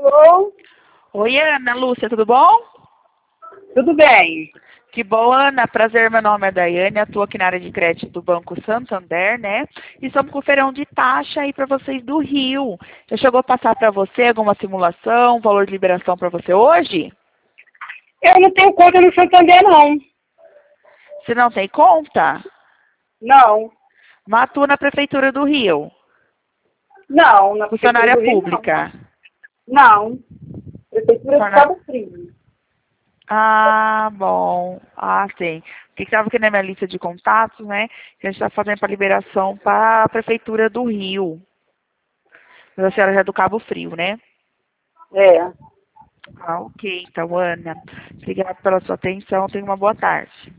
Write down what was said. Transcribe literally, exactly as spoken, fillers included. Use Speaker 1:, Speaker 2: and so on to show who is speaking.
Speaker 1: Alô?
Speaker 2: Oi, Ana, Lúcia, tudo bom?
Speaker 1: Tudo bem?
Speaker 2: Que bom, Ana. Prazer, meu nome é Daiane, atuo aqui na área de crédito do Banco Santander, né? E estamos com o feirão de taxa aí para vocês do Rio. Já chegou a passar para você alguma simulação, valor de liberação para você hoje?
Speaker 1: Eu não tenho conta no Santander, não.
Speaker 2: Você não tem conta?
Speaker 1: Não.
Speaker 2: Mas atua na Prefeitura do Rio?
Speaker 1: Não, na Prefeitura
Speaker 2: Funcionária
Speaker 1: do Rio,
Speaker 2: pública?
Speaker 1: não. Não. Prefeitura de
Speaker 2: Funcionária...
Speaker 1: Cabo Frio.
Speaker 2: Ah, bom. Ah, sim. Porque estava aqui na minha lista de contatos, né? Que a gente está fazendo para liberação para a Prefeitura do Rio. Mas a senhora já é do Cabo Frio, né?
Speaker 1: É.
Speaker 2: Ah, ok. Então, Ana, obrigada pela sua atenção. Tenha uma boa tarde.